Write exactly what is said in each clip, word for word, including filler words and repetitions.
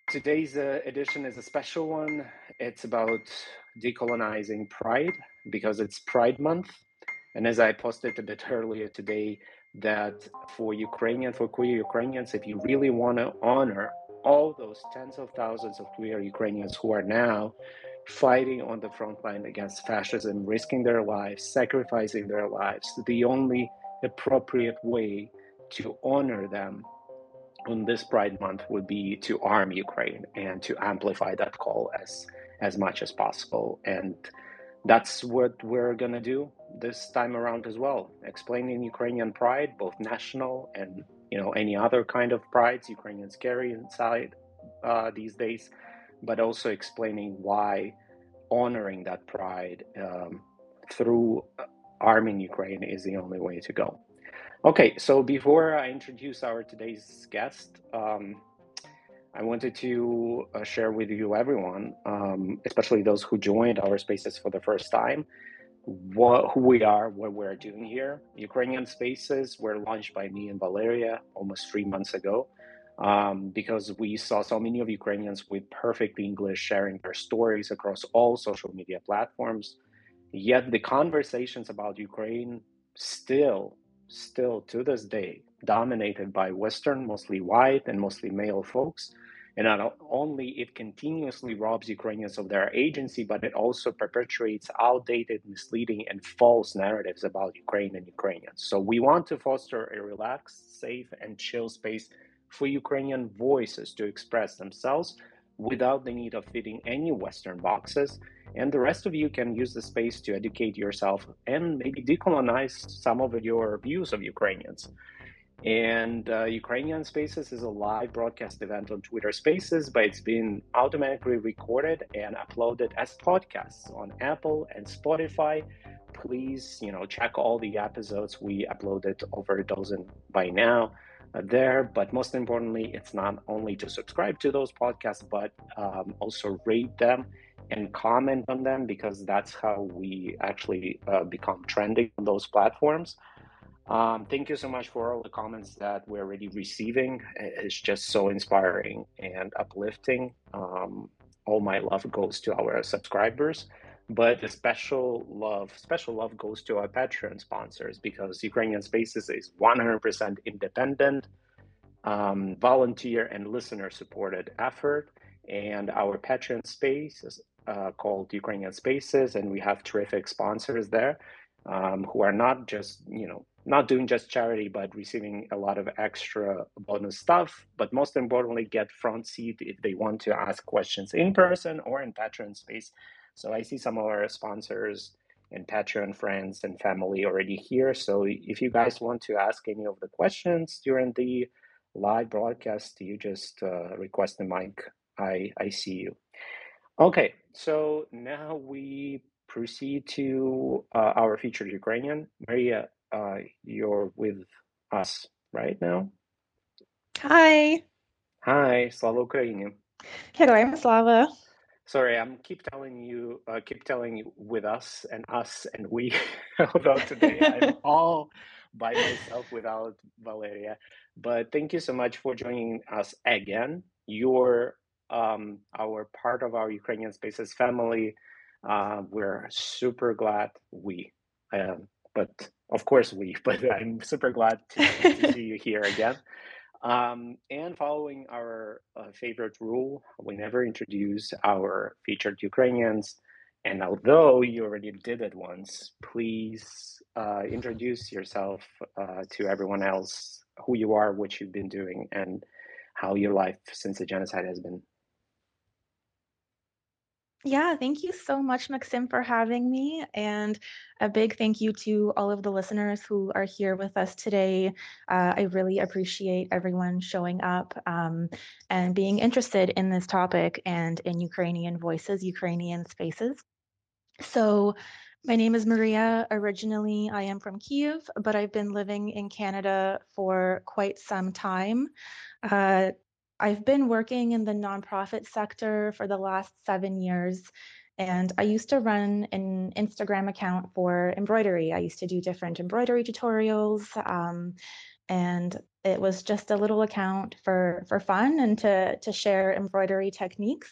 Today's uh, edition is a special one. It's about decolonizing pride because it's Pride Month. And as I posted a bit earlier today, that for Ukrainian, for queer Ukrainians, if you really want to honor all those tens of thousands of queer Ukrainians who are now fighting on the front line against fascism, risking their lives, sacrificing their lives, the only appropriate way to honor them on this Pride Month would be to arm Ukraine and to amplify that call as as much as possible. And that's what we're gonna do this time around as well, explaining Ukrainian pride, both national and you know any other kind of prides Ukrainians carry inside uh, these days, but also explaining why honoring that pride um, through arming Ukraine is the only way to go. Okay, so before I introduce our today's guest, um, I wanted to uh, share with you, everyone, um, especially those who joined our spaces for the first time, what, who we are, what we're doing here. Ukrainian Spaces were launched by me and Valeria almost three months ago um, because we saw so many of Ukrainians with perfect English sharing their stories across all social media platforms. Yet the conversations about Ukraine still, still to this day, dominated by Western, mostly white and mostly male folks. And not only it continuously robs Ukrainians of their agency, but it also perpetuates outdated, misleading, and false narratives about Ukraine and Ukrainians. So we want to foster a relaxed, safe, and chill space for Ukrainian voices to express themselves without the need of fitting any Western boxes. And the rest of you can use the space to educate yourself and maybe decolonize some of your views of Ukrainians. And uh, Ukrainian Spaces is a live broadcast event on Twitter Spaces, but it's been automatically recorded and uploaded as podcasts on Apple and Spotify. Please, you know, check all the episodes. We uploaded over a dozen by now uh, there. But most importantly, it's not only to subscribe to those podcasts, but um, also rate them and comment on them, because that's how we actually uh, become trending on those platforms. Um, thank you so much for all the comments that we're already receiving. It's just so inspiring and uplifting. Um, all my love goes to our subscribers, but a special love, special love goes to our Patreon sponsors, because Ukrainian Spaces is one hundred percent independent, um, volunteer and listener supported effort. And our Patreon space is uh, called Ukrainian Spaces, and we have terrific sponsors there um, who are not just, you know, not doing just charity, but receiving a lot of extra bonus stuff. But most importantly, get front seat if they want to ask questions in person or in Patreon space. So I see some of our sponsors and Patreon friends and family already here. So if you guys want to ask any of the questions during the live broadcast, you just uh, request the mic. I, I see you. Okay, so now we proceed to uh, our featured Ukrainian. Maria, uh, you're with us right now. Hi. Hi, Slava Ukraini. Героям слава. Sorry, I'm keep telling you, uh, keep telling you with us and us and we, although today I'm all by myself without Valeria. But thank you so much for joining us again. You're um, our part of our Ukrainian Spaces family. Uh, we're super glad we, um, but of course we, but I'm super glad to, to see you here again. Um, and following our uh, favorite rule, we never introduce our featured Ukrainians. And although you already did it once, please uh, introduce yourself uh, to everyone else, who you are, what you've been doing, and how your life since the genocide has been. Yeah, thank you so much, Maxim, for having me. And a big thank you to all of the listeners who are here with us today. Uh, I really appreciate everyone showing up um, and being interested in this topic and in Ukrainian voices, Ukrainian spaces. So, my name is Maria. Originally, I am from Kyiv, but I've been living in Canada for quite some time. Uh, I've been working in the nonprofit sector for the last seven years, and I used to run an Instagram account for embroidery. I used to do different embroidery tutorials, um, and it was just a little account for for fun and to to share embroidery techniques.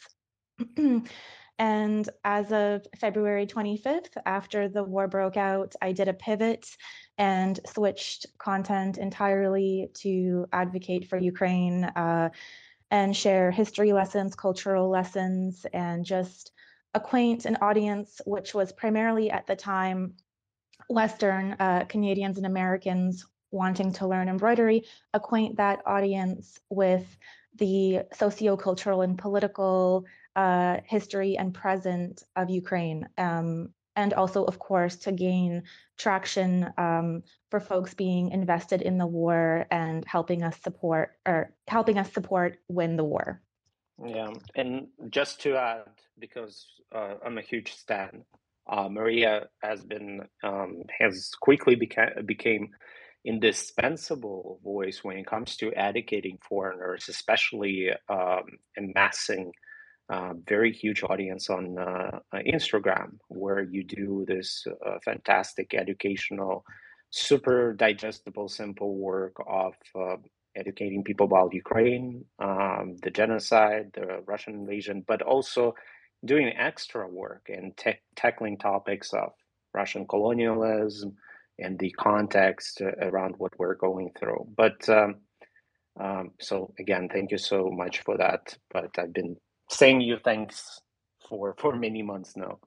And as of February twenty-fifth, after the war broke out, I did a pivot and switched content entirely to advocate for Ukraine, uh, and share history lessons, cultural lessons, and just acquaint an audience, which was primarily at the time Western uh, Canadians and Americans wanting to learn embroidery, acquaint that audience with the sociocultural and political uh, history and present of Ukraine. Um, and also, of course, to gain traction um, for folks being invested in the war and helping us support or helping us support win the war. Yeah, and just to add, because uh, I'm a huge stan, uh, Maria has been um, has quickly beca- became indispensable voice when it comes to educating foreigners, especially um, amassing a very huge audience on uh, uh, Instagram, where you do this uh, fantastic educational, super digestible, simple work of uh, educating people about Ukraine, um, the genocide, the Russian invasion, but also doing extra work and ta- tackling topics of Russian colonialism and the context uh, around what we're going through. But um, um, so again, thank you so much for that. But I've been saying you thanks for for many months now.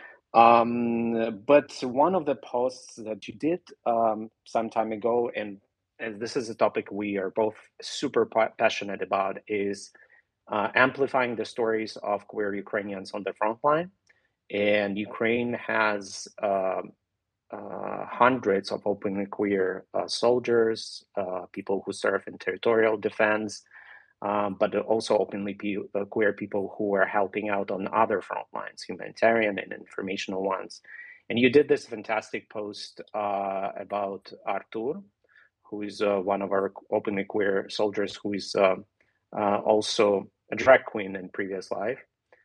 Um, but one of the posts that you did um, some time ago, and as this is a topic we are both super pa- passionate about, is uh, amplifying the stories of queer Ukrainians on the front line. And Ukraine has um, uh, hundreds of openly queer uh, soldiers, uh, people who serve in territorial defense, um, but also openly pe- uh, queer people who are helping out on other front lines, humanitarian and informational ones. And you did this fantastic post uh, about Artur, who is uh, one of our openly queer soldiers, who is uh, uh, also a drag queen in previous life,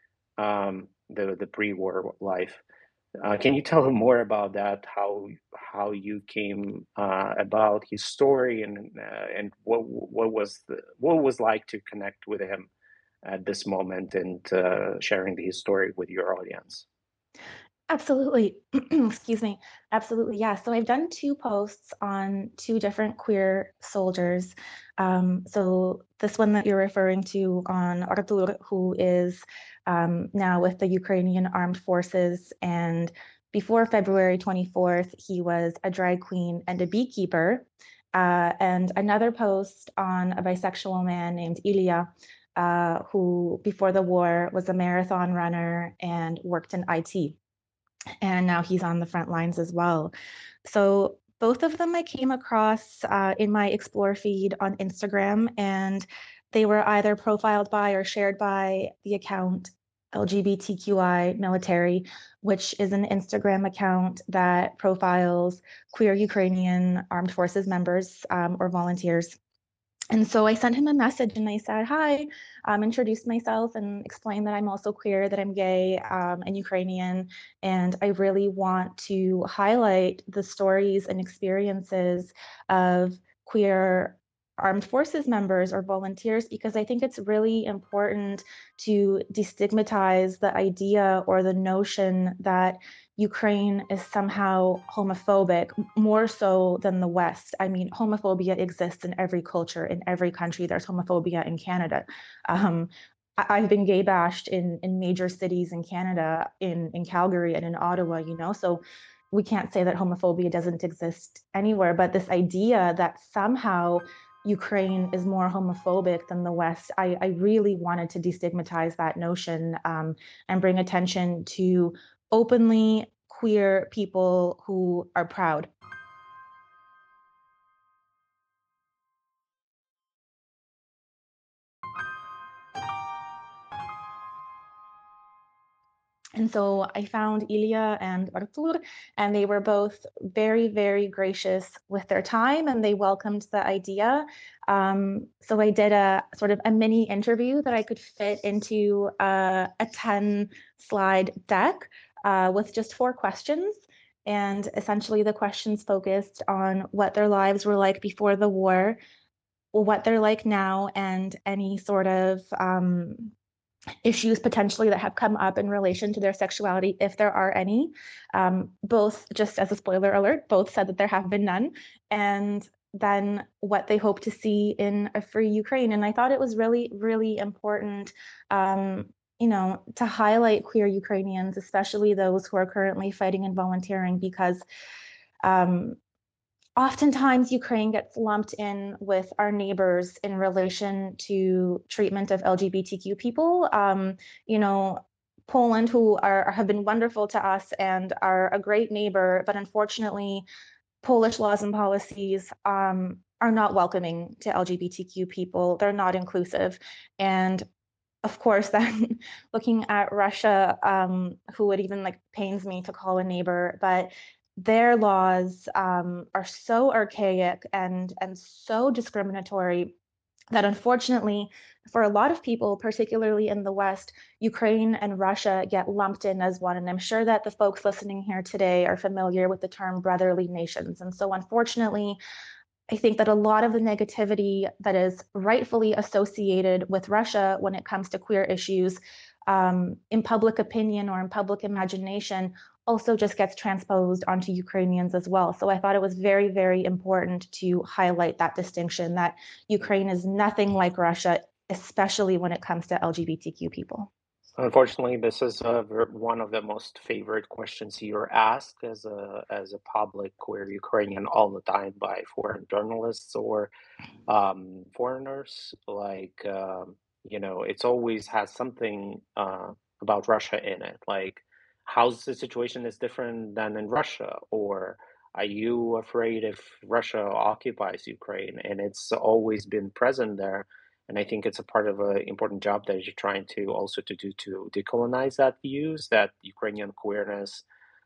um, the the pre-war life. Uh, can you tell him more about that? How how you came uh, about his story, and uh, and what what was the what was like to connect with him at this moment, and uh, sharing his story with your audience? Absolutely. Excuse me. Absolutely. Yeah. So I've done two posts on two different queer soldiers. Um, so this one that you're referring to on Artur, who is um, now with the Ukrainian Armed Forces. And before February twenty-fourth, he was a drag queen and a beekeeper. Uh, and another post on a bisexual man named Ilya, uh, who before the war was a marathon runner and worked in I T, and now he's on the front lines as well. So both of them I came across uh, in my Explore feed on Instagram, and they were either profiled by or shared by the account L G B T Q I Military, which is an Instagram account that profiles queer Ukrainian armed forces members um, or volunteers. And so I sent him a message and I said, hi, um, introduced myself and explained that I'm also queer, that I'm gay um, and Ukrainian. And I really want to highlight the stories and experiences of queer armed forces members or volunteers, because I think it's really important to destigmatize the idea or the notion that Ukraine is somehow homophobic, more so than the West. I mean, homophobia exists in every culture, in every country. There's homophobia in Canada. Um, I- have been gay bashed in in major cities in Canada, in in Calgary and in Ottawa, you know. So we can't say that homophobia doesn't exist anywhere. But this idea that somehow Ukraine is more homophobic than the West, I, I really wanted to destigmatize that notion um, and bring attention to openly queer people who are proud. And so I found Ilya and Artur, and they were both very, very gracious with their time, and they welcomed the idea. Um, so I did a sort of a mini interview that I could fit into a, a ten slide deck uh, with just four questions. And essentially, the questions focused on what their lives were like before the war, what they're like now, and any sort of um, issues potentially that have come up in relation to their sexuality, if there are any. Um, both, just as a spoiler alert, both said that there have been none. And then what they hope to see in a free Ukraine. And I thought it was really, really important, um, you know, to highlight queer Ukrainians, especially those who are currently fighting and volunteering, because um, oftentimes Ukraine gets lumped in with our neighbors in relation to treatment of L G B T Q people. Um, you know, Poland, who are have been wonderful to us and are a great neighbor, but unfortunately, Polish laws and policies um, are not welcoming to L G B T Q people. They're not inclusive, and of course, then looking at Russia, um, who it even like pains me to call a neighbor, but their laws um, are so archaic and and so discriminatory that unfortunately, for a lot of people, particularly in the West, Ukraine and Russia get lumped in as one. And I'm sure that the folks listening here today are familiar with the term brotherly nations. And so, unfortunately, I think that a lot of the negativity that is rightfully associated with Russia when it comes to queer issues um, in public opinion or in public imagination also just gets transposed onto Ukrainians as well. So I thought it was very, very important to highlight that distinction that Ukraine is nothing like Russia, especially when it comes to L G B T Q people. Unfortunately, this is uh, ver- one of the most favorite questions you're asked as a as a public queer Ukrainian all the time by foreign journalists or um, foreigners. Like, um, you know, it's always has something uh, about Russia in it. Like, how's the situation is different than in Russia? Or are you afraid if Russia occupies Ukraine? And it's always been present there. And I think it's a part of an important job that you're trying to also to do to decolonize that views, that Ukrainian queerness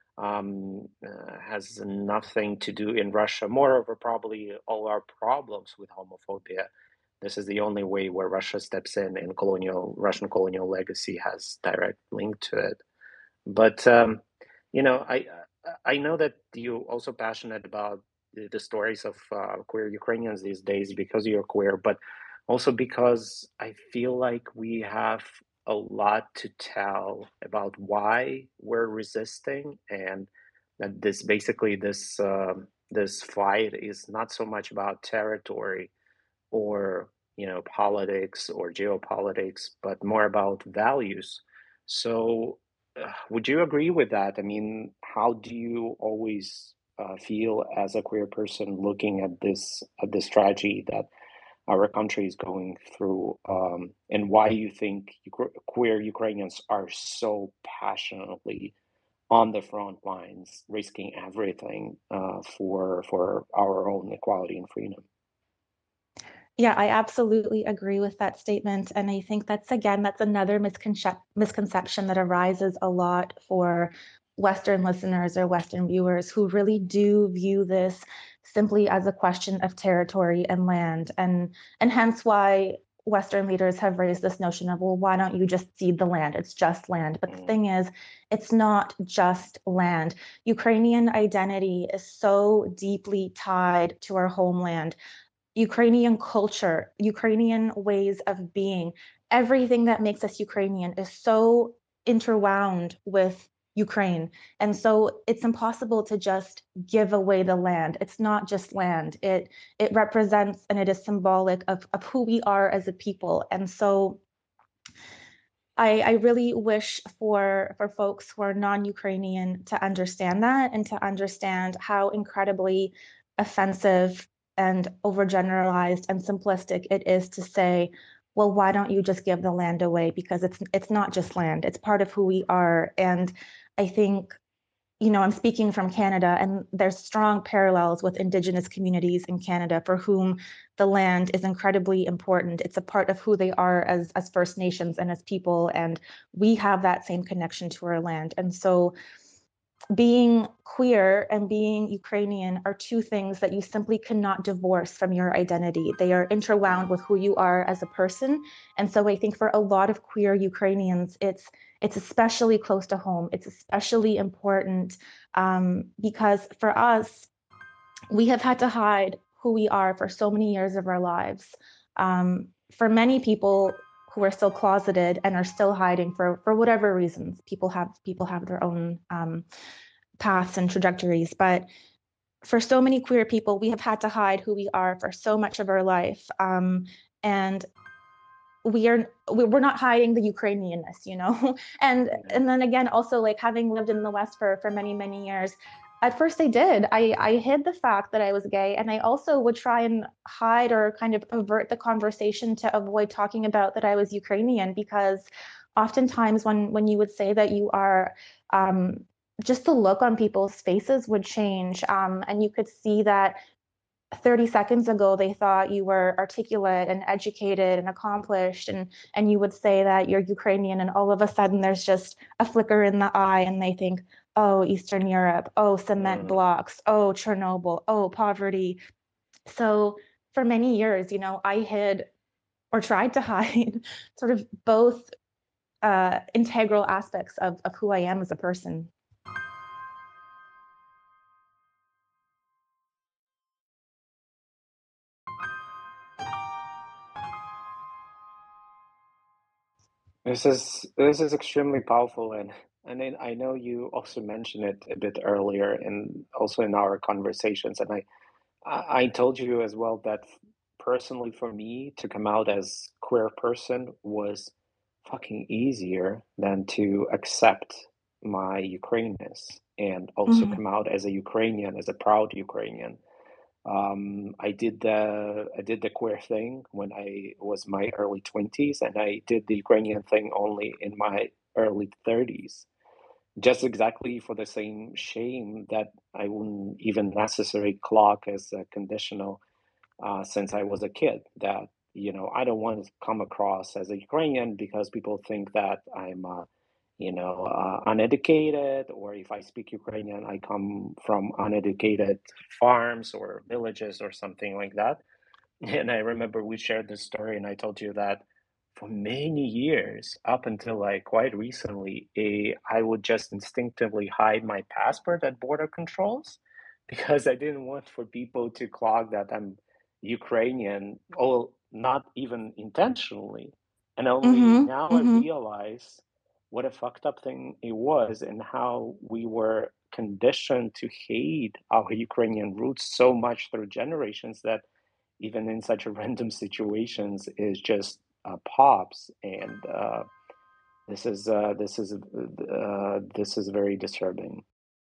um, uh, has nothing to do in Russia. Moreover, probably all our problems with homophobia. This is the only way where Russia steps in, and colonial Russian colonial legacy has direct link to it. But um, you know, I I know that you also passionate about the, the stories of uh, queer Ukrainians these days because you're queer, but also because I feel like we have a lot to tell about why we're resisting, and that this basically this um this fight is not so much about territory or you know politics or geopolitics, but more about values. So, uh, would you agree with that? I mean, how do you always uh, feel as a queer person looking at this at this tragedy that our country is going through, um, and why you think Ukra- queer Ukrainians are so passionately on the front lines, risking everything uh, for for our own equality and freedom? Yeah, I absolutely agree with that statement. And I think that's, again, that's another misconcep misconception that arises a lot for Western listeners or Western viewers who really do view this simply as a question of territory and land. And, and hence why Western leaders have raised this notion of, well, why don't you just cede the land? It's just land. But the Mm, thing is, it's not just land. Ukrainian identity is so deeply tied to our homeland. Ukrainian culture, Ukrainian ways of being, everything that makes us Ukrainian is so interwound with Ukraine. And so it's impossible to just give away the land. It's not just land. It it represents and it is symbolic of, of who we are as a people. And so I, I really wish for for folks who are non-Ukrainian to understand that and to understand how incredibly offensive and overgeneralized and simplistic it is to say, well, why don't you just give the land away? Because it's it's not just land, it's part of who we are. And I think, you know, I'm speaking from Canada, and there's strong parallels with Indigenous communities in Canada for whom the land is incredibly important. It's a part of who they are as, as First Nations and as people, and we have that same connection to our land. And so being queer and being Ukrainian are two things that you simply cannot divorce from your identity. They are interwound with who you are as a person. And so I think for a lot of queer Ukrainians, it's it's especially close to home. It's especially important um, because for us, we have had to hide who we are for so many years of our lives. Um, for many people who are still closeted and are still hiding for for whatever reasons, people have people have their own um, paths and trajectories. But for so many queer people, we have had to hide who we are for so much of our life. Um, and we are we're not hiding the Ukrainianness, you know. and Yeah. and then again, also like having lived in the West for for many many years, at first I did. I I hid the fact that I was gay, and I also would try and hide or kind of avert the conversation to avoid talking about that I was Ukrainian, because oftentimes when when you would say that you are, um, just the look on people's faces would change, um, and you could see that thirty seconds ago they thought you were articulate and educated and accomplished, and and you would say that you're Ukrainian, and all of a sudden there's just a flicker in the eye and they think, oh, Eastern Europe, oh, cement Mm. blocks, oh, Chernobyl, oh, poverty. So for many years, you know, I hid or tried to hide sort of both uh, integral aspects of, of who I am as a person. This is this is extremely powerful, and and then I know you also mentioned it a bit earlier, and also in our conversations, and I I I told you as well that personally for me to come out as queer person was fucking easier than to accept my Ukrainianness and also Mhm. come out as a Ukrainian, as a proud Ukrainian. Um, I did the I did the queer thing when I was my early twenties, and I did the Ukrainian thing only in my early thirties. Just exactly for the same shame that I wouldn't even necessarily clock as a conditional uh, since I was a kid. That, you know, I don't want to come across as a Ukrainian because people think that I'm, uh, you know, uh, uneducated, or if I speak Ukrainian, I come from uneducated farms or villages or something like that. And I remember we shared this story, and I told you that for many years, up until like quite recently, eh, I would just instinctively hide my passport at border controls because I didn't want for people to clock that I'm Ukrainian, or not even intentionally. And only Mhm. now I Mhm. realize what a fucked up thing it was, and how we were conditioned to hate our Ukrainian roots so much through generations that even in such a random situations is just uh, pops, and uh, this is uh, this is uh, this is very disturbing.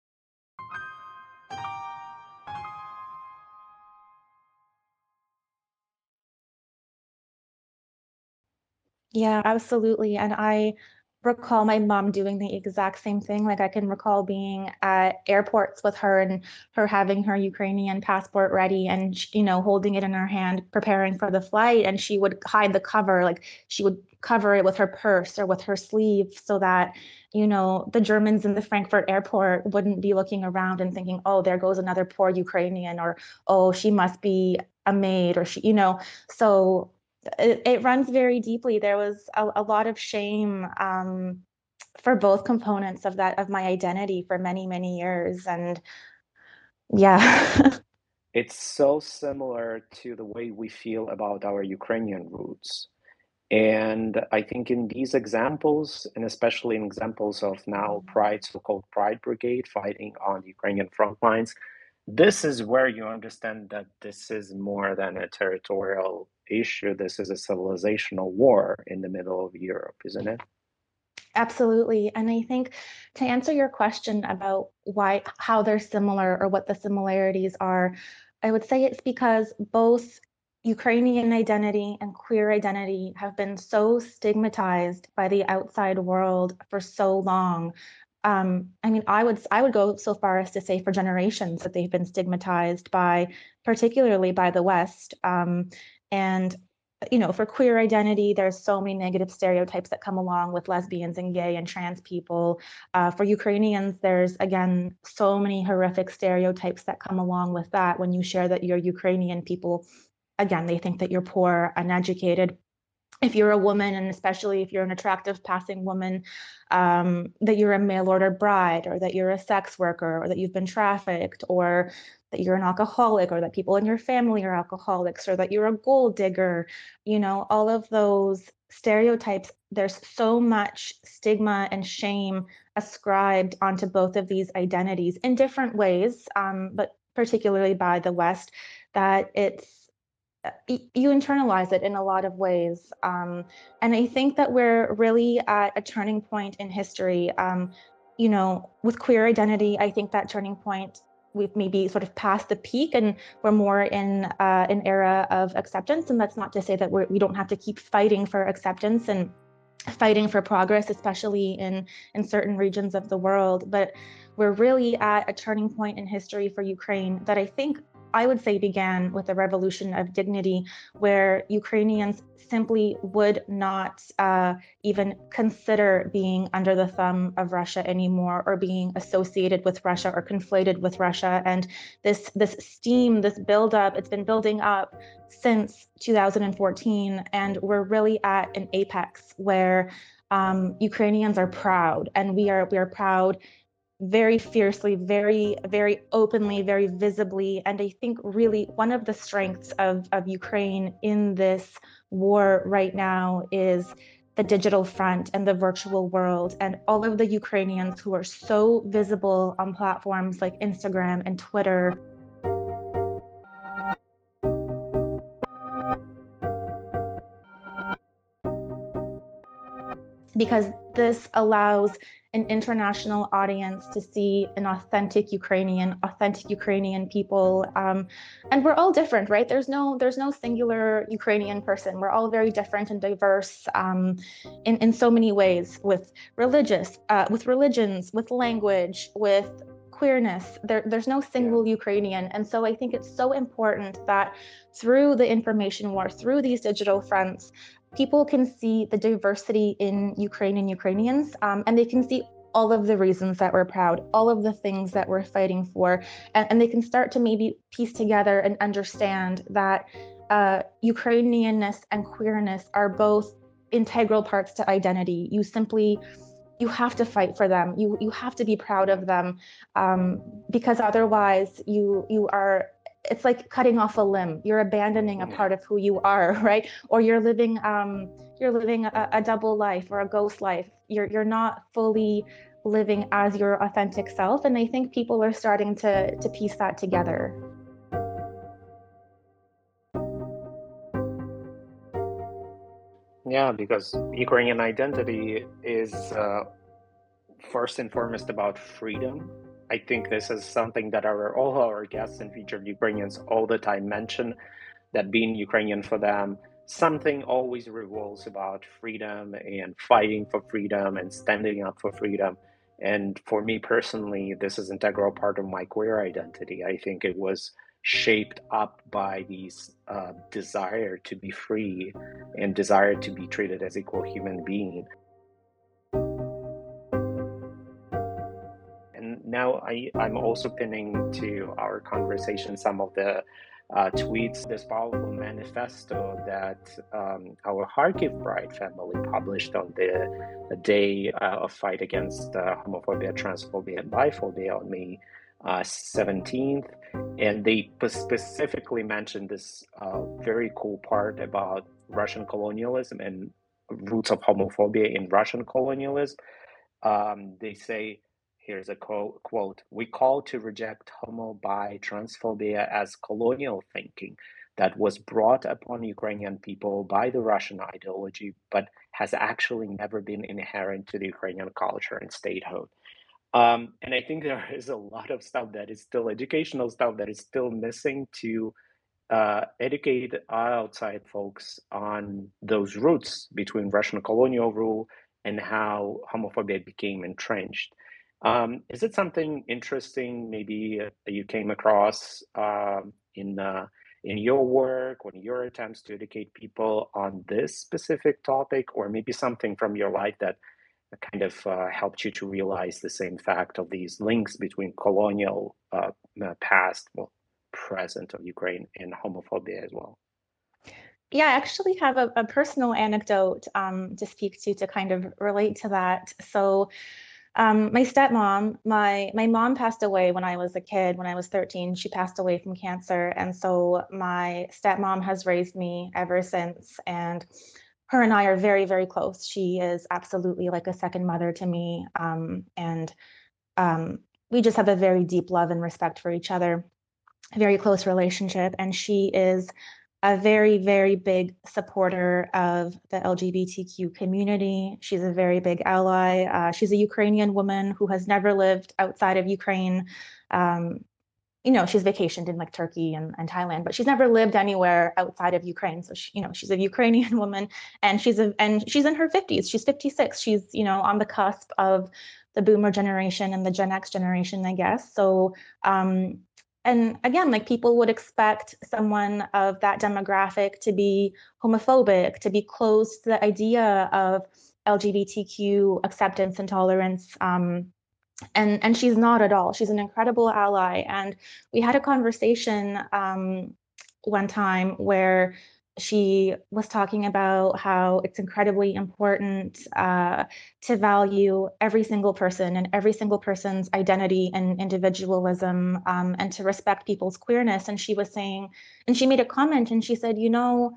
Yeah, absolutely. And I recall my mom doing the exact same thing. Like I can recall being at airports with her and her having her Ukrainian passport ready and, sh- you know, holding it in her hand, preparing for the flight. And she would hide the cover, like she would cover it with her purse or with her sleeve so that, you know, the Germans in the Frankfurt airport wouldn't be looking around and thinking, oh, there goes another poor Ukrainian, or, oh, she must be a maid, or she, you know. So it, it runs very deeply. There was a, a lot of shame, um, for both components of that of my identity for many, many years. And yeah. It's so similar to the way we feel about our Ukrainian roots. And I think in these examples, and especially in examples of now Pride, so-called Pride Brigade fighting on the Ukrainian front lines, this is where you understand that this is more than a territorial issue. This is a civilizational war in the middle of Europe, isn't it? Absolutely. And I think to answer your question about why, how they're similar or what the similarities are, I would say it's because both Ukrainian identity and queer identity have been so stigmatized by the outside world for so long. Um, I mean, I would I would go so far as to say for generations that they've been stigmatized by, particularly by the West. Um, and you know, for queer identity, there's so many negative stereotypes that come along with lesbians and gay and trans people. Uh, for Ukrainians, there's, again, so many horrific stereotypes that come along with that. When you share that you're Ukrainian, people, again, they think that you're poor, uneducated. If you're a woman, and especially if you're an attractive passing woman, um, that you're a mail order bride, or that you're a sex worker, or that you've been trafficked, or that you're an alcoholic, or that people in your family are alcoholics, or that you're a gold digger, you know, all of those stereotypes, there's so much stigma and shame ascribed onto both of these identities in different ways, um, but particularly by the West, that it's you internalize it in a lot of ways. Um, and I think that we're really at a turning point in history. Um, you know, with queer identity, I think that turning point, we've maybe sort of passed the peak and we're more in uh, an era of acceptance. And that's not to say that we're, we don't have to keep fighting for acceptance and fighting for progress, especially in, in certain regions of the world. But we're really at a turning point in history for Ukraine that I think I would say began with the revolution of dignity, where Ukrainians simply would not uh, even consider being under the thumb of Russia anymore, or being associated with Russia or conflated with Russia. And this this steam, this buildup, it's been building up since two thousand fourteen, and we're really at an apex where um, Ukrainians are proud, and we are we are proud very fiercely, very, very openly, very visibly. And I think really one of the strengths of, of Ukraine in this war right now is the digital front and the virtual world, and all of the Ukrainians who are so visible on platforms like Instagram and Twitter. Because this allows an international audience to see an authentic Ukrainian, authentic Ukrainian people, um, and we're all different, right? There's no there's no singular Ukrainian person. We're all very different and diverse um, in in so many ways, with religious, uh, with religions, with language, with queerness. There, there's no single Yeah. Ukrainian, and so I think it's so important that through the information war, through these digital fronts, people can see the diversity in Ukraine and Ukrainians, um, and they can see all of the reasons that we're proud, all of the things that we're fighting for, and, and they can start to maybe piece together and understand that uh, Ukrainianness and queerness are both integral parts to identity. You simply you have to fight for them. You you have to be proud of them, um, because otherwise you you are. It's like cutting off a limb. You're abandoning a Yeah. part of who you are, right? Or you're living um, you're living a, a double life or a ghost life. You're you're not fully living as your authentic self. And I think people are starting to to piece that together. Yeah, because Ukrainian identity is uh, first and foremost about freedom. I think this is something that our all our guests and featured Ukrainians all the time mention, that being Ukrainian for them, something always revolves about freedom and fighting for freedom and standing up for freedom. And for me personally, this is integral part of my queer identity. I think it was shaped up by these uh, desire to be free and desire to be treated as equal human being. And now I, I'm also pinning to our conversation some of the uh, tweets, this powerful manifesto that um, our Kharkiv Pride family published on the, the day uh, of fight against uh, homophobia, transphobia, and biphobia on May uh, seventeenth. And they specifically mentioned this uh, very cool part about Russian colonialism and roots of homophobia in Russian colonialism. Um, they say, here's a quote, quote, "We call to reject homo, bi, transphobia as colonial thinking that was brought upon Ukrainian people by the Russian ideology, but has actually never been inherent to the Ukrainian culture and statehood." Um, and I think there is a lot of stuff that is still educational stuff that is still missing to uh, educate outside folks on those roots between Russian colonial rule and how homophobia became entrenched. Um, is it something interesting maybe uh, you came across uh, in uh, in your work, on your attempts to educate people on this specific topic, or maybe something from your life that kind of uh, helped you to realize the same fact of these links between colonial uh, past, well, present of Ukraine and homophobia as well? Yeah, I actually have a, a personal anecdote um, to speak to to kind of relate to that. So, um, my stepmom, my my mom passed away when I was a kid. When I was thirteen, she passed away from cancer, and so my stepmom has raised me ever since. And her and I are very, very close. She is absolutely like a second mother to me, um, and um, we just have a very deep love and respect for each other, a very close relationship. And she is a very, very big supporter of the L G B T Q community. She's a very big ally. Uh, she's a Ukrainian woman who has never lived outside of Ukraine. Um, you know, she's vacationed in like Turkey and, and Thailand, but she's never lived anywhere outside of Ukraine. So she, you know, she's a Ukrainian woman, and she's a and she's in her fifties. She's fifty-six. She's, you know, on the cusp of the boomer generation and the Gen X generation, I guess. So um and again, like people would expect someone of that demographic to be homophobic, to be close to the idea of L G B T Q acceptance and tolerance. Um, and and she's not at all. She's an incredible ally. And we had a conversation um, one time where she was talking about how it's incredibly important uh, to value every single person and every single person's identity and individualism, um, and to respect people's queerness. And she was saying, and she made a comment, and she said, you know,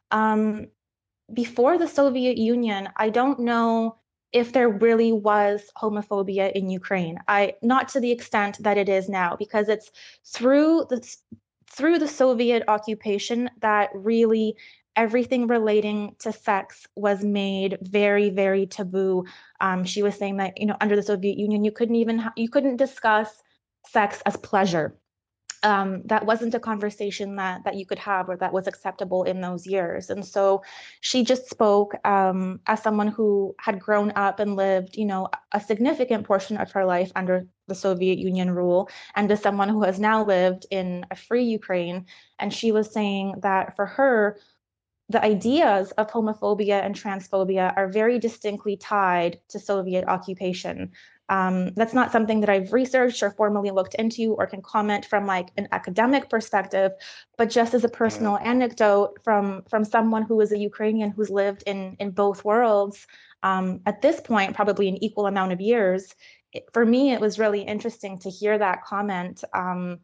um, before the Soviet Union, I don't know if there really was homophobia in Ukraine. I not to the extent that it is now, because it's through the through the Soviet occupation that really everything relating to sex was made very, very taboo. Um, she was saying that, you know, under the Soviet Union, you couldn't even ha- you couldn't discuss sex as pleasure. Um, that wasn't a conversation that that you could have or that was acceptable in those years. And so she just spoke um, as someone who had grown up and lived, you know, a significant portion of her life under the Soviet Union rule, and as someone who has now lived in a free Ukraine. And she was saying that for her, the ideas of homophobia and transphobia are very distinctly tied to Soviet occupation. Um, that's not something that I've researched or formally looked into or can comment from like an academic perspective, but just as a Yeah. personal anecdote from from someone who is a Ukrainian who's lived in in both worlds, um, at this point, probably an equal amount of years. It, for me, it was really interesting to hear that comment. Um,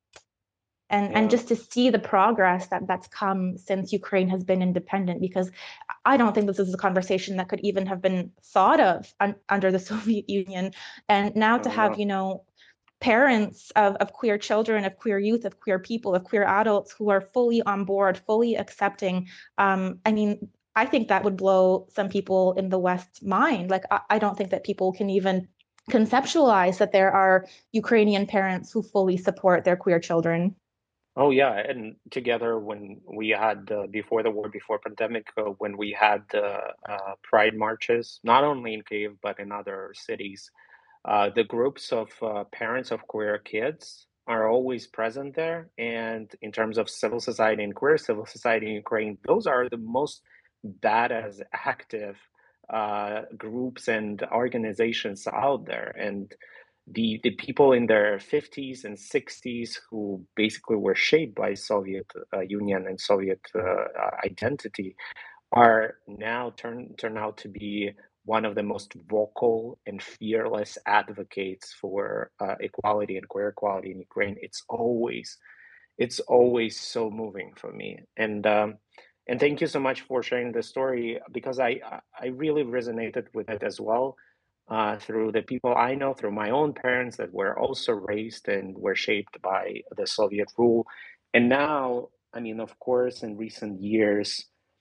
and and Yeah. just to see the progress that that's come since Ukraine has been independent, because I don't think this is a conversation that could even have been thought of un, under the Soviet Union. And now to Oh, have, no. you know, parents of, of queer children, of queer youth, of queer people, of queer adults who are fully on board, fully accepting, um, I mean, I think that would blow some people in the West mind. Like, I, I don't think that people can even conceptualize that there are Ukrainian parents who fully support their queer children. Oh, yeah. And together, when we had uh, before the war, before pandemic, uh, when we had uh, uh, pride marches, not only in Kyiv but in other cities, uh, the groups of uh, parents of queer kids are always present there. And in terms of civil society and queer civil society in Ukraine, those are the most badass active uh, groups and organizations out there. And the the people in their fifties and sixties who basically were shaped by Soviet uh, Union and Soviet uh, uh, identity are now turn turn out to be one of the most vocal and fearless advocates for uh, equality and queer equality in Ukraine. It's always it's always so moving for me, and um, and thank you so much for sharing the story, because I I really resonated with it as well, uh, through the people I know, through my own parents that were also raised and were shaped by the Soviet rule, and now, I mean, of course, in recent years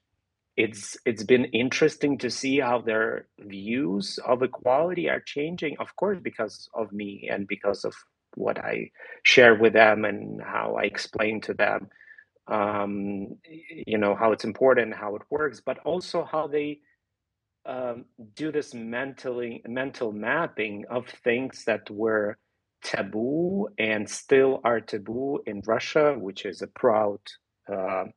it's it's been interesting to see how their views of equality are changing, of course, because of me and because of what I share with them and how I explain to them, um, you know, how it's important, how it works, but also how they um, do this mentally mental mapping of things that were taboo and still are taboo in Russia, which is a proud uh,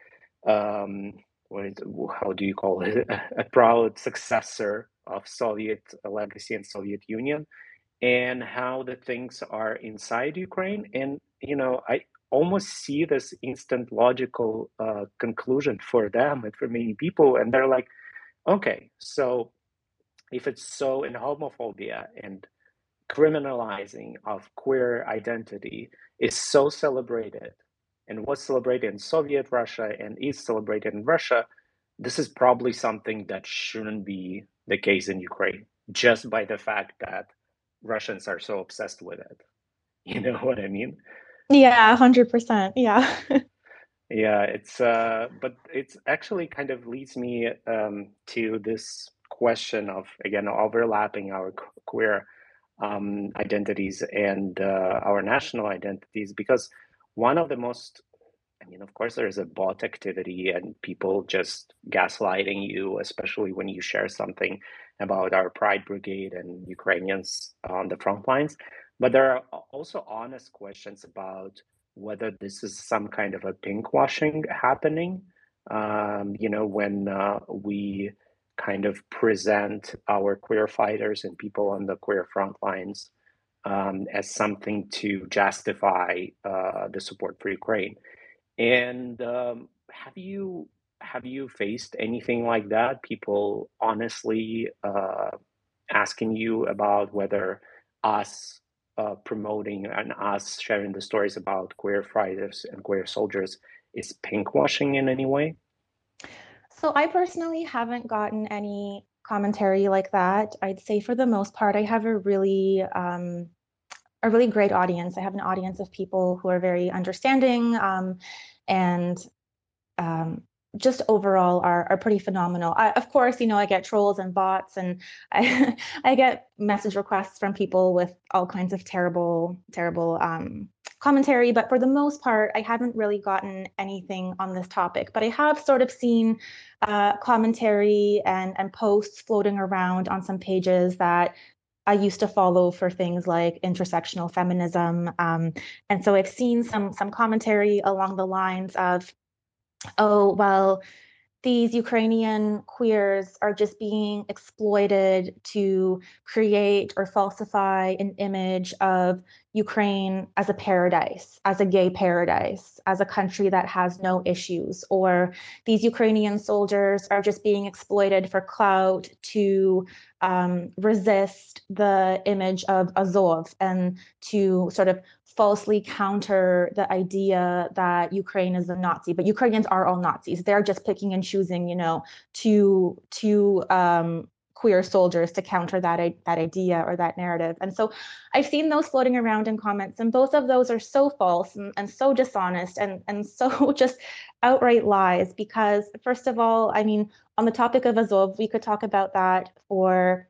um, what is, how do you call it, a proud successor of Soviet legacy and Soviet Union, and how the things are inside Ukraine. And, you know, I almost see this instant logical uh, conclusion for them and for many people. And they're like, okay, so if it's so in homophobia and criminalizing of queer identity is so celebrated and was celebrated in Soviet Russia and is celebrated in Russia, this is probably something that shouldn't be the case in Ukraine, just by the fact that Russians are so obsessed with it. You know what I mean? Yeah, one hundred percent. Yeah. Yeah, it's uh, but it's actually kind of leads me um, to this question of again overlapping our qu- queer um, identities and uh, our national identities, because one of the most, I mean, of course, there's a bot activity and people just gaslighting you, especially when you share something about our Pride Brigade and Ukrainians on the front lines. But there are also honest questions about whether this is some kind of a pinkwashing happening. Um, you know, when uh, we kind of present our queer fighters and people on the queer front lines um, as something to justify uh, the support for Ukraine. And um, have you have you faced anything like that? People honestly uh, asking you about whether us uh, promoting and us sharing the stories about queer fighters and queer soldiers is pinkwashing in any way? So I personally haven't gotten any commentary like that. I'd say for the most part, I have a really um, a really great audience. I have an audience of people who are very understanding um, and um, just overall are, are pretty phenomenal. I, of course, you know, I get trolls and bots and I, I get message requests from people with all kinds of terrible, terrible um, commentary. But for the most part, I haven't really gotten anything on this topic. But I have sort of seen uh, commentary and, and posts floating around on some pages that I used to follow for things like intersectional feminism. Um, and so I've seen some some commentary along the lines of, oh, well, these Ukrainian queers are just being exploited to create or falsify an image of Ukraine as a paradise, as a gay paradise, as a country that has no issues, or these Ukrainian soldiers are just being exploited for clout to um, resist the image of Azov and to sort of falsely counter the idea that Ukraine is a Nazi, but Ukrainians are all Nazis. They're just picking and choosing, you know, to to um, queer soldiers to counter that that idea or that narrative. And so I've seen those floating around in comments, and both of those are so false and, and so dishonest and and so just outright lies. Because first of all, I mean, on the topic of Azov, we could talk about that for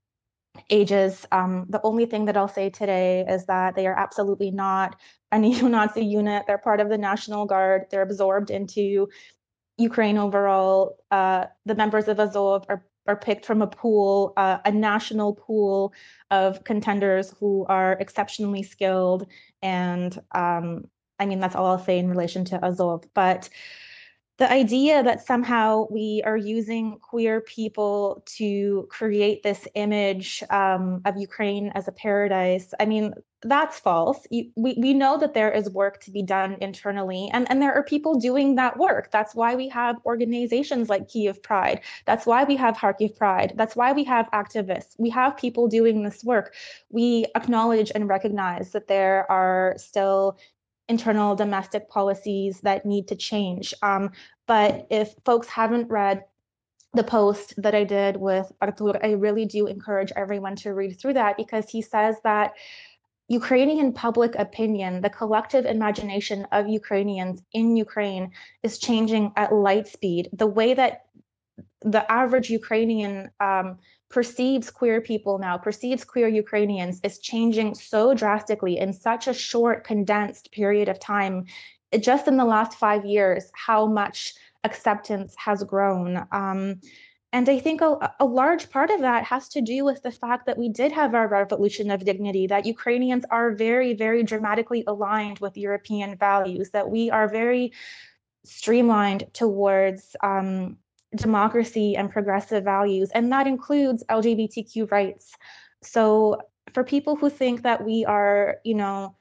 ages. Um, the only thing that I'll say today is that they are absolutely not a neo-Nazi unit. They're part of the National Guard. They're absorbed into Ukraine overall. Uh, the members of Azov are are picked from a pool, uh, a national pool of contenders who are exceptionally skilled. And um, I mean, that's all I'll say in relation to Azov. But the idea that somehow we are using queer people to create this image um, of Ukraine as a paradise, I mean, that's false. You, we, we know that there is work to be done internally, and, and there are people doing that work. That's why we have organizations like Kyiv Pride. That's why we have Kharkiv Pride. That's why we have activists. We have people doing this work. We acknowledge and recognize that there are still internal domestic policies that need to change. Um, but if folks haven't read the post that I did with Artur, I really do encourage everyone to read through that, because he says that Ukrainian public opinion, the collective imagination of Ukrainians in Ukraine, is changing at light speed. The way that the average Ukrainian um, perceives queer people now, perceives queer Ukrainians, is changing so drastically in such a short, condensed period of time. It, just in the last five years, how much acceptance has grown. Um, and I think a, a large part of that has to do with the fact that we did have our revolution of dignity, that Ukrainians are very, very dramatically aligned with European values, that we are very streamlined towards um, democracy and progressive values, and that includes L G B T Q rights. So for people who think that we are, you know,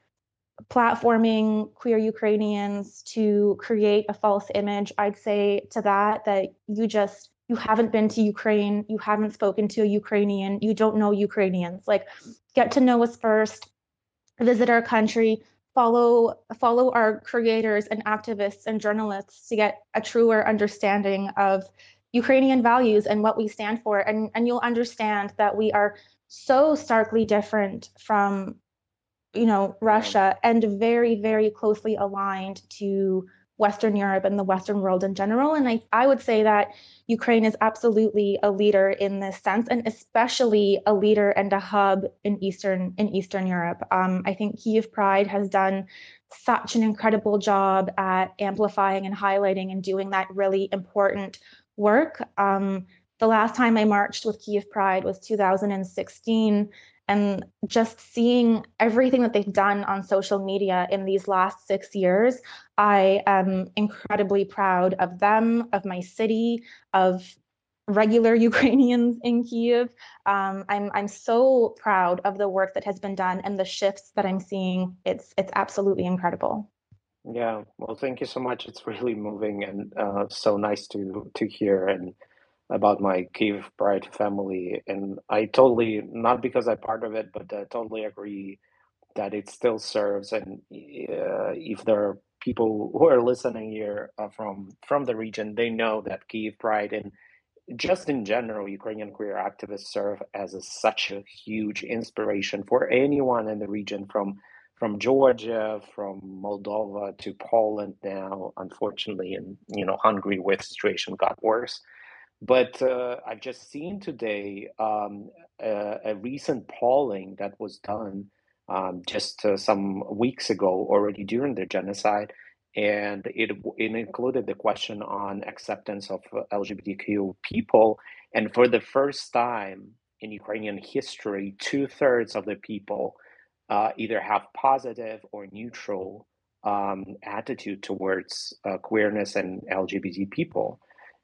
platforming queer Ukrainians to create a false image, I'd say to that that you just you haven't been to Ukraine, you haven't spoken to a Ukrainian, you don't know Ukrainians. Like, get to know us first, visit our country, follow follow our creators and activists and journalists to get a truer understanding of Ukrainian values and what we stand for. And, and you'll understand that we are so starkly different from, you know, Yeah. Russia, and very, very closely aligned to Western Europe and the Western world in general. And I, I would say that Ukraine is absolutely a leader in this sense, and especially a leader and a hub in Eastern in Eastern Europe. Um, I think Kyiv Pride has done such an incredible job at amplifying and highlighting and doing that really important work. Um, the last time I marched with Kyiv Pride was two thousand sixteen, and just seeing everything that they've done on social media in these last six years, I am incredibly proud of them, of my city, of regular Ukrainians in Kyiv. Um, I'm I'm so proud of the work that has been done and the shifts that I'm seeing. It's it's absolutely incredible. Yeah, well, thank you so much. It's really moving and uh, so nice to to hear and about my Kiev Pride family. And I totally, not because I'm part of it, but I totally agree that it still serves. And uh, if there are people who are listening here uh, from from the region, they know that Kiev Pride and just in general, Ukrainian queer activists serve as a, such a huge inspiration for anyone in the region, from from Georgia, from Moldova to Poland now, unfortunately, and you know, Hungary, where the situation got worse. But uh, I've just seen today um, a, a recent polling that was done um, just uh, some weeks ago, already during the genocide, and it it included the question on acceptance of uh, L G B T Q people. And for the first time in Ukrainian history, two thirds of the people uh, either have positive or neutral um, attitude towards uh, queerness and L G B T people.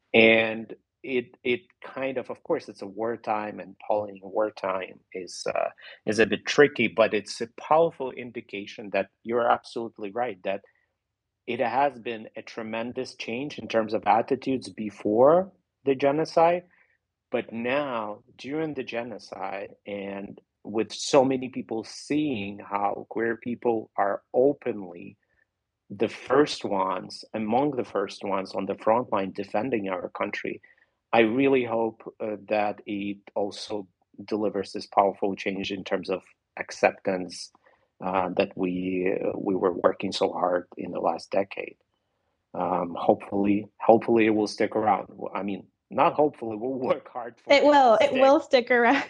And it it kind of of course it's a wartime, and polling in wartime is uh, is a bit tricky, but it's a powerful indication that you're absolutely right, that it has been a tremendous change in terms of attitudes before the genocide, but now during the genocide, and with so many people seeing how queer people are openly the first ones, among the first ones on the front line defending our country, I really hope uh, that it also delivers this powerful change in terms of acceptance uh, that we uh, we were working so hard in the last decade. Um, hopefully, hopefully it will stick around. Well, I mean, not hopefully, we'll work hard for It it to will, it stick. will stick around.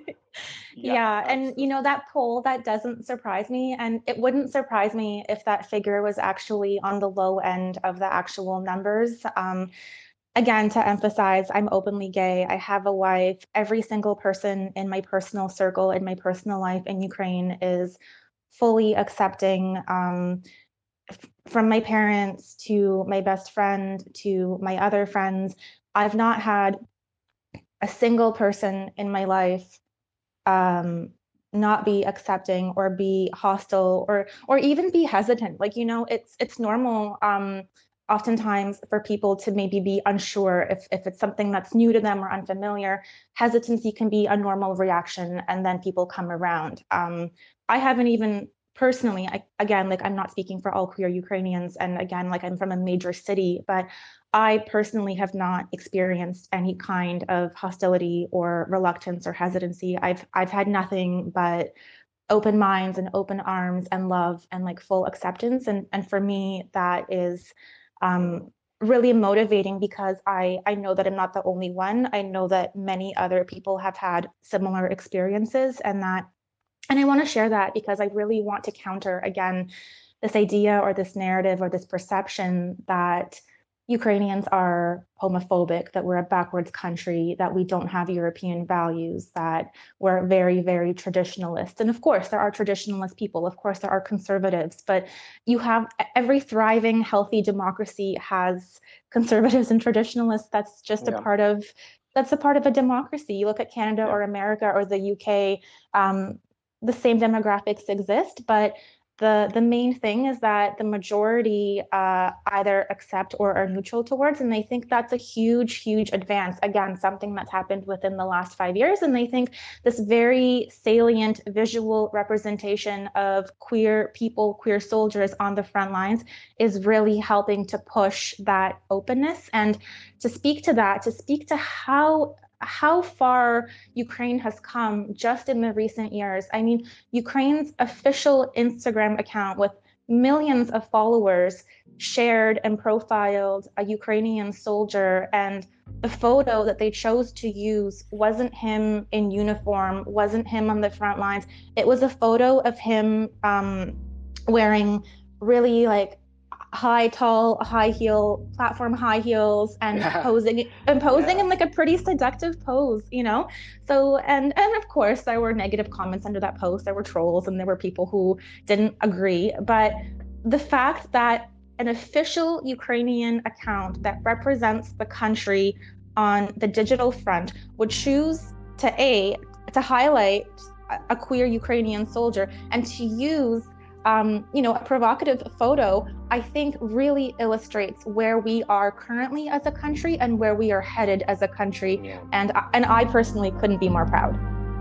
Yeah, Yeah, and you know, absolutely. that poll, that doesn't surprise me, and it wouldn't surprise me if that figure was actually on the low end of the actual numbers. Um, again, to emphasize, I'm openly gay. I have a wife. Every single person in my personal circle, in my personal life in Ukraine is fully accepting, um, f- from my parents to my best friend to my other friends. I've not had a single person in my life um, not be accepting or be hostile or or even be hesitant. Like, you know, it's it's normal um, oftentimes for people to maybe be unsure if if it's something that's new to them or unfamiliar. Hesitancy can be a normal reaction, and then people come around. Um, I haven't even personally, I, again, like I'm not speaking for all queer Ukrainians, and again, like I'm from a major city, but I personally have not experienced any kind of hostility or reluctance or hesitancy. I've I've had nothing but open minds and open arms and love and like full acceptance. And and for me, that is um, really motivating, because I I know that I'm not the only one. I know that many other people have had similar experiences, and that and I want to share that because I really want to counter again this idea or this narrative or this perception that Ukrainians are homophobic, that we're a backwards country, that we don't have European values, that we're very, very traditionalist. And of course, there are traditionalist people. Of course, there are conservatives, but you have every thriving, healthy democracy has conservatives and traditionalists. That's just a Yeah, part of that's a part of a democracy. You look at Canada yeah. or America or the U K, um, the same demographics exist, but the the main thing is that the majority uh, either accept or are neutral towards, and they think that's a huge, huge advance. Again, something that's happened within the last five years, and they think this very salient visual representation of queer people, queer soldiers on the front lines is really helping to push that openness. And to speak to that, to speak to how how far Ukraine has come just in the recent years. I mean, Ukraine's official Instagram account with millions of followers shared and profiled a Ukrainian soldier, and the photo that they chose to use wasn't him in uniform, wasn't him on the front lines. It was a photo of him um, wearing really like high, tall, high heel, platform high heels, and Yeah, posing and posing yeah. in like a pretty seductive pose, you know? So, and and of course, there were negative comments under that post. There were trolls and there were people who didn't agree. But the fact that an official Ukrainian account that represents the country on the digital front would choose to a to highlight a, a queer Ukrainian soldier and to use um, you know, a provocative photo, I think really illustrates where we are currently as a country and where we are headed as a country. Yeah. And and I personally couldn't be more proud.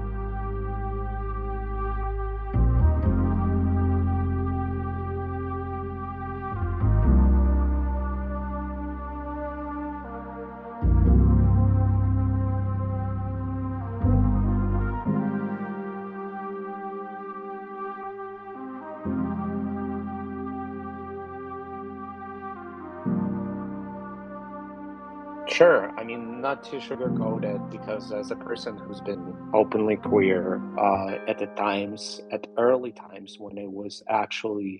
Sure. I mean, not to sugarcoat it, because as a person who's been openly queer uh, at the times, at early times when it was actually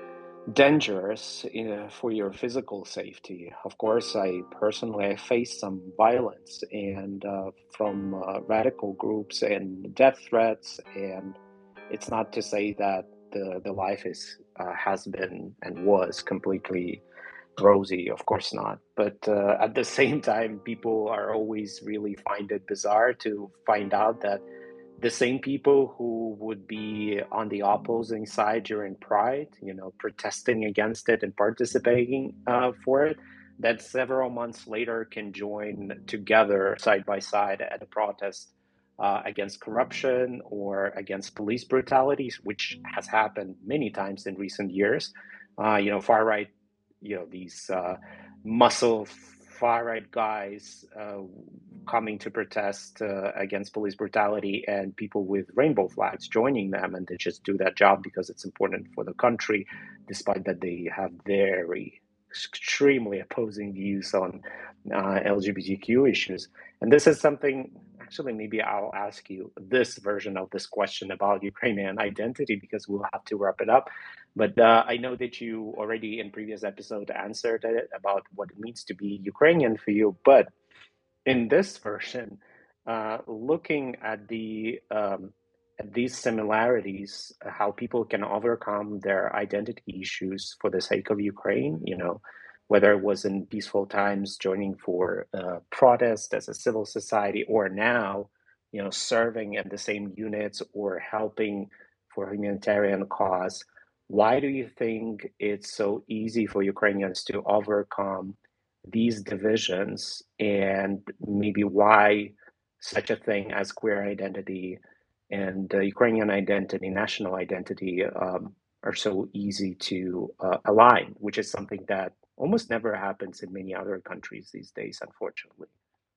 dangerous uh, for your physical safety. Of course, I personally I faced some violence and uh, from uh, radical groups and death threats. And it's not to say that the the life is uh, has been and was completely rosy. Of course not. But uh, at the same time, people are always really find it bizarre to find out that the same people who would be on the opposing side during Pride, you know, protesting against it and participating uh, for it, that several months later can join together side by side at a protest uh, against corruption or against police brutalities, which has happened many times in recent years. Uh, you know, far right, you know, these uh, muscle far right guys uh, coming to protest uh, against police brutality, and people with rainbow flags joining them, and they just do that job because it's important for the country, despite that they have very extremely opposing views on uh, L G B T Q issues. And this is something, actually, maybe I'll ask you this version of this question about Ukrainian identity, because we'll have to wrap it up. But uh, I know that you already in previous episode answered it about what it means to be Ukrainian for you. But in this version, uh, looking at the um, at these similarities, how people can overcome their identity issues for the sake of Ukraine, you know, whether it was in peaceful times joining for uh, protest as a civil society, or now, you know, serving in the same units or helping for a humanitarian cause. Why do you think it's so easy for Ukrainians to overcome these divisions, and maybe why such a thing as queer identity and uh, Ukrainian identity, national identity, um, are so easy to uh, align, which is something that almost never happens in many other countries these days, unfortunately.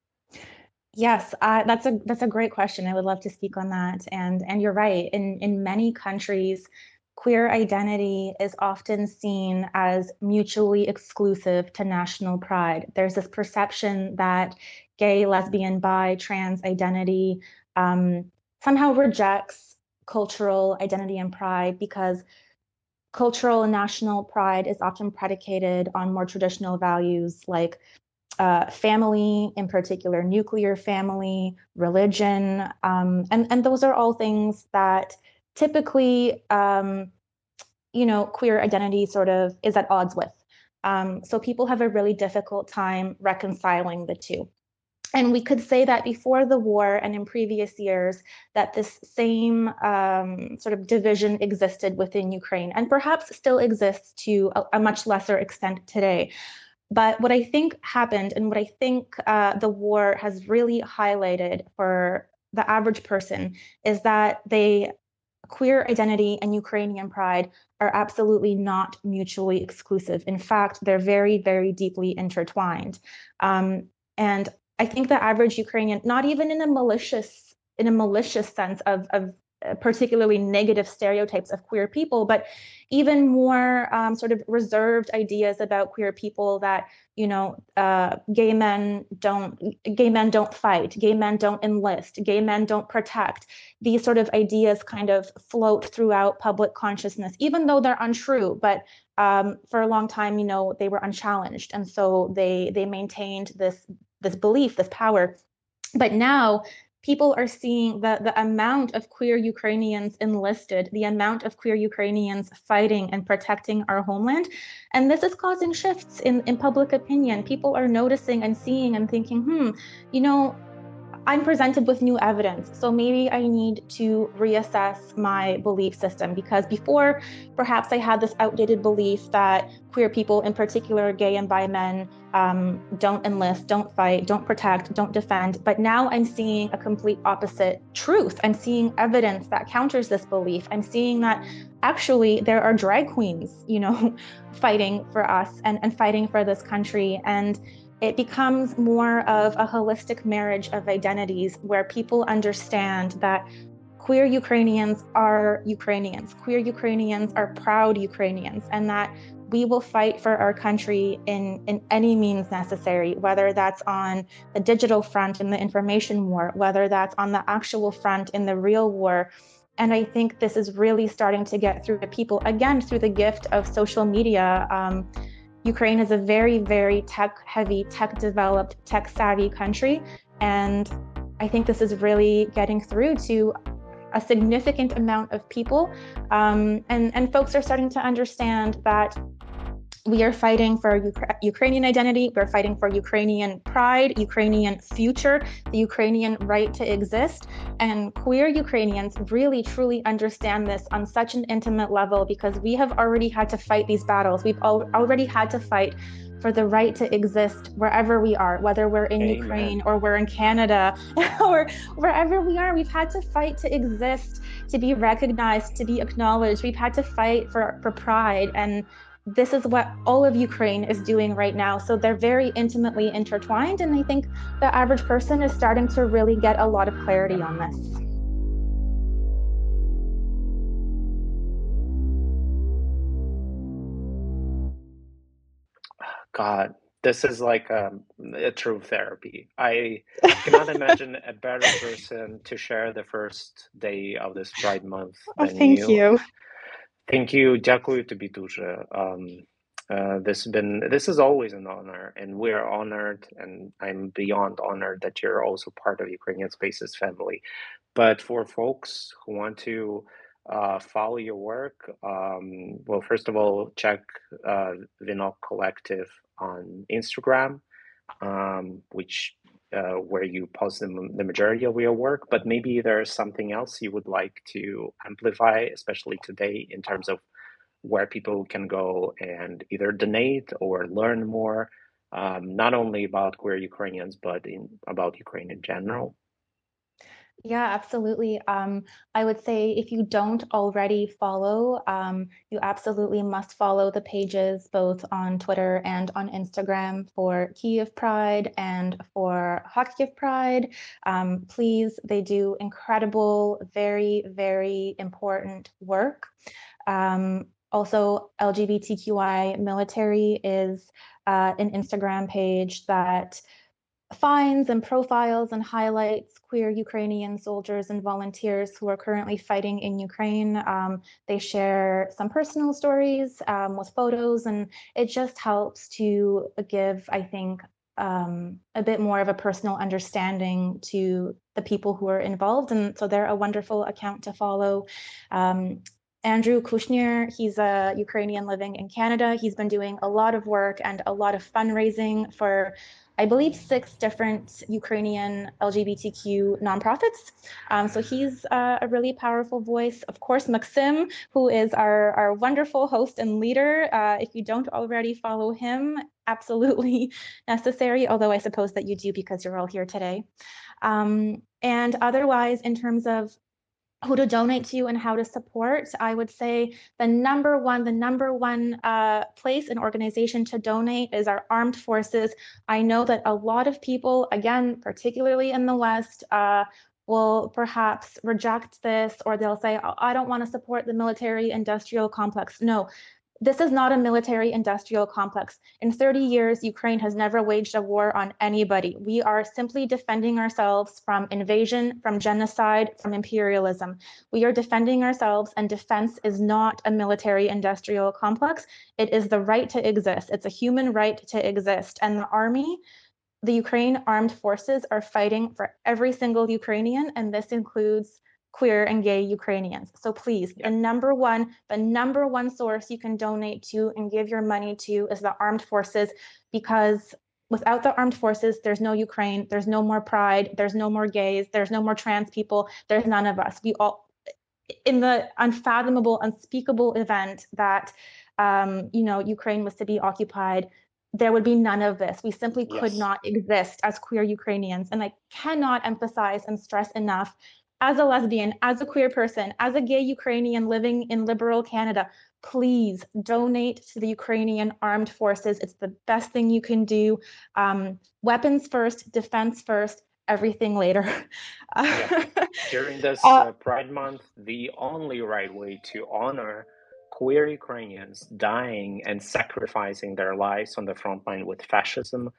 Yes, uh, that's a that's a great question. I would love to speak on that. And and you're right. In in many countries, queer identity is often seen as mutually exclusive to national pride. There's this perception that gay, lesbian, bi, trans identity um, somehow rejects cultural identity and pride because cultural and national pride is often predicated on more traditional values like uh, family, in particular, nuclear family, religion, um, and and those are all things that typically, um, you know, queer identity sort of is at odds with. Um, so people have a really difficult time reconciling the two. And we could say that before the war and in previous years, that this same um, sort of division existed within Ukraine and perhaps still exists to a, a much lesser extent today. But what I think happened and what I think uh, the war has really highlighted for the average person is that they queer identity and Ukrainian pride are absolutely not mutually exclusive. In fact, they're very, very deeply intertwined. Um, and I think the average Ukrainian, not even in a malicious, in a malicious sense of, of uh, particularly negative stereotypes of queer people, but even more um, sort of reserved ideas about queer people that you know uh, gay men don't gay men don't fight, gay men don't enlist, gay men don't protect. These sort of ideas kind of float throughout public consciousness, even though they're untrue. But um, for a long time, you know, they were unchallenged, and so they they maintained this this belief, this power. But now people are seeing the, the amount of queer Ukrainians enlisted, the amount of queer Ukrainians fighting and protecting our homeland. And this is causing shifts in, in public opinion. People are noticing and seeing and thinking, hmm, you know, I'm presented with new evidence. So maybe I need to reassess my belief system because before, perhaps I had this outdated belief that queer people, in particular gay and bi men, um, don't enlist, don't fight, don't protect, don't defend. But now I'm seeing a complete opposite truth. I'm seeing evidence that counters this belief. I'm seeing that actually there are drag queens, you know, fighting for us and, and fighting for this country. And it becomes more of a holistic marriage of identities where people understand that queer Ukrainians are Ukrainians, queer Ukrainians are proud Ukrainians, and that we will fight for our country in, in any means necessary, whether that's on the digital front in the information war, whether that's on the actual front in the real war. And I think this is really starting to get through to people, again, through the gift of social media. Um, Ukraine is a very, very tech heavy, tech developed, tech savvy country. And I think this is really getting through to a significant amount of people. Um, and, and folks are starting to understand that we are fighting for Ukra- Ukrainian identity. We're fighting for Ukrainian pride, Ukrainian future, the Ukrainian right to exist. And queer Ukrainians really, truly understand this on such an intimate level because we have already had to fight these battles. We've al- already had to fight for the right to exist wherever we are, whether we're in Amen. Ukraine or we're in Canada or wherever we are. We've had to fight to exist, to be recognized, to be acknowledged. We've had to fight for, for pride. And this is what all of Ukraine is doing right now. So they're very intimately intertwined. And I think the average person is starting to really get a lot of clarity on this. God, this is like um, a true therapy. I cannot imagine a better person to share the first day of this Pride Month Oh, than thank you. you. Thank you. Дякую тобі дуже. Um, uh, this has been this is always an honor, and we're honored, and I'm beyond honored that you're also part of Ukrainian Spaces family. But for folks who want to uh, follow your work, um, well, first of all, check uh, Vinok Collective on Instagram, um, which uh, where you post the, the majority of your work. But maybe there's something else you would like to amplify, especially today, in terms of where people can go and either donate or learn more, um, not only about queer Ukrainians, but in about Ukraine in general. Yeah, absolutely. Um, I would say if you don't already follow, um, you absolutely must follow the pages both on Twitter and on Instagram for Kyiv Pride and for Kharkiv Pride. Um, please, they do incredible, very, very important work. Um, also, L G B T Q I Military is uh, an Instagram page that finds and profiles and highlights queer Ukrainian soldiers and volunteers who are currently fighting in Ukraine. Um, they share some personal stories um, with photos, and it just helps to give, I think, um, a bit more of a personal understanding to the people who are involved. And so they're a wonderful account to follow. Um, Andrew Kushnir, he's a Ukrainian living in Canada. He's been doing a lot of work and a lot of fundraising for, I believe, six different Ukrainian L G B T Q nonprofits. Um, so he's uh, a really powerful voice. Of course, Maxim, who is our, our wonderful host and leader. Uh, if you don't already follow him, absolutely necessary, although I suppose that you do because you're all here today. Um, and otherwise, in terms of who to donate to and how to support, I would say the number one, the number one uh, place and organization to donate is our armed forces. I know that a lot of people, again, particularly in the West, uh, will perhaps reject this, or they'll say, oh, I don't want to support the military industrial complex. No, this is not a military industrial complex. In thirty years, Ukraine has never waged a war on anybody. We are simply defending ourselves from invasion, from genocide, from imperialism. We are defending ourselves, and defense is not a military industrial complex. It is the right to exist. It's a human right to exist. And the army, the Ukraine armed forces, are fighting for every single Ukrainian, and this includes queer and gay Ukrainians. So please, yeah. the number one, the number one source you can donate to and give your money to is the armed forces, because without the armed forces, there's no Ukraine, there's no more pride, there's no more gays, there's no more trans people, there's none of us. We all, in the unfathomable, unspeakable event that, um, you know, Ukraine was to be occupied, there would be none of this. We simply could yes. not exist as queer Ukrainians. And I cannot emphasize and stress enough, as a lesbian, as a queer person, as a gay Ukrainian living in liberal Canada, please donate to the Ukrainian armed forces. It's the best thing you can do. Um, weapons first, defense first, everything later. Yeah. During this uh, Pride Month, the only right way to honor queer Ukrainians dying and sacrificing their lives on the front line with fascism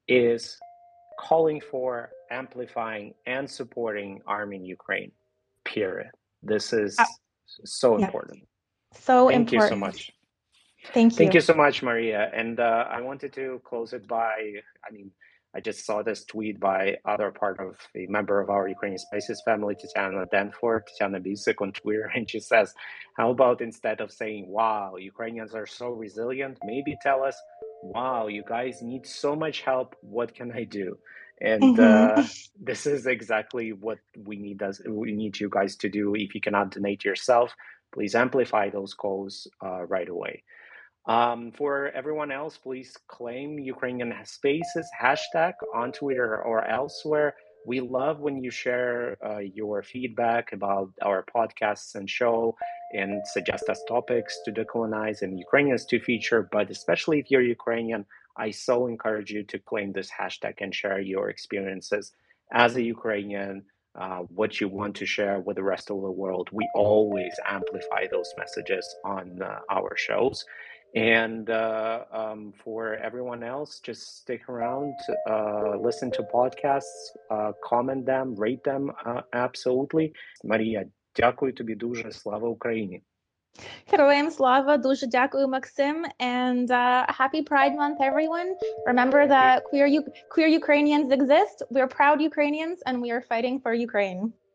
is calling for, amplifying, and supporting Army in Ukraine, period. This is uh, so yeah. important. So Thank important. you so much. Thank you. Thank you so much, Maria. And uh, I wanted to close it by, I mean, I just saw this tweet by other part of a member of our Ukrainian Spaces family, Tatiana Danford, Tatiana Bisek on Twitter, and she says, how about instead of saying, wow, Ukrainians are so resilient, maybe tell us, wow, you guys need so much help, what can I do? And mm-hmm. uh, this is exactly what we need us, we need you guys to do. If you cannot donate yourself, please amplify those calls uh, right away. Um, for everyone else, please claim Ukrainian Spaces hashtag on Twitter or elsewhere. We love when you share uh, your feedback about our podcasts and show and suggest us topics to decolonize and Ukrainians to feature. But especially if you're Ukrainian, I so encourage you to claim this hashtag and share your experiences as a Ukrainian, uh, what you want to share with the rest of the world. We always amplify those messages on uh, our shows. And uh, um, for everyone else, just stick around, uh, listen to podcasts, uh, comment them, rate them, uh, absolutely. Марія, дякую тобі дуже, слава Україні. Героям слава, дуже дякую, Maxim, and uh, happy Pride Month, everyone. Remember that queer, U- queer Ukrainians exist, we're proud Ukrainians, and we are fighting for Ukraine.